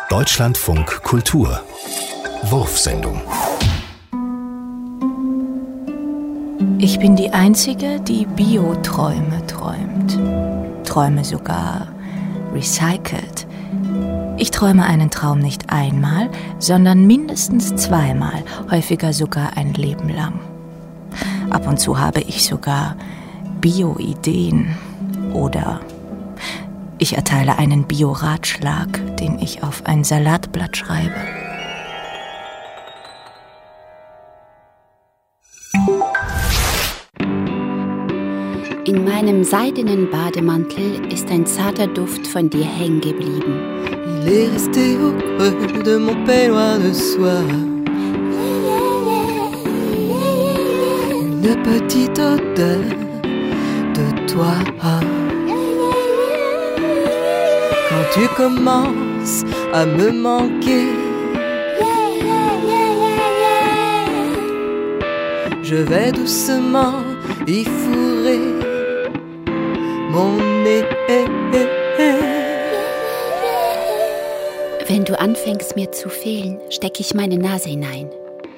Deutschlandfunk Kultur Wurfsendung. Ich bin die Einzige, die Bioträume träumt. Träume sogar recycelt. Ich träume einen Traum nicht einmal, sondern mindestens zweimal, häufiger sogar ein Leben lang. Ab und zu habe ich sogar Bio-Ideen oder ich erteile einen Bio-Ratschlag, den ich auf ein Salatblatt schreibe. In meinem seidenen Bademantel ist ein zarter Duft von dir hängen geblieben. Il est resté au creux de mon peignoir de soie. Une petite odeur de toi. Quand tu commences à me manquer, je vais doucement y fourrer mon nez. Wenn du anfängst mir zu fehlen, stecke ich meine Nase hinein.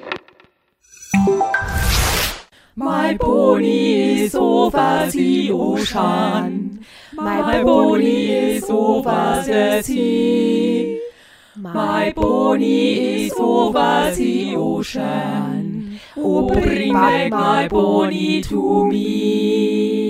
My pony is over the ocean. My pony is over the sea. My pony is over the ocean. Oh, bring back my pony to me.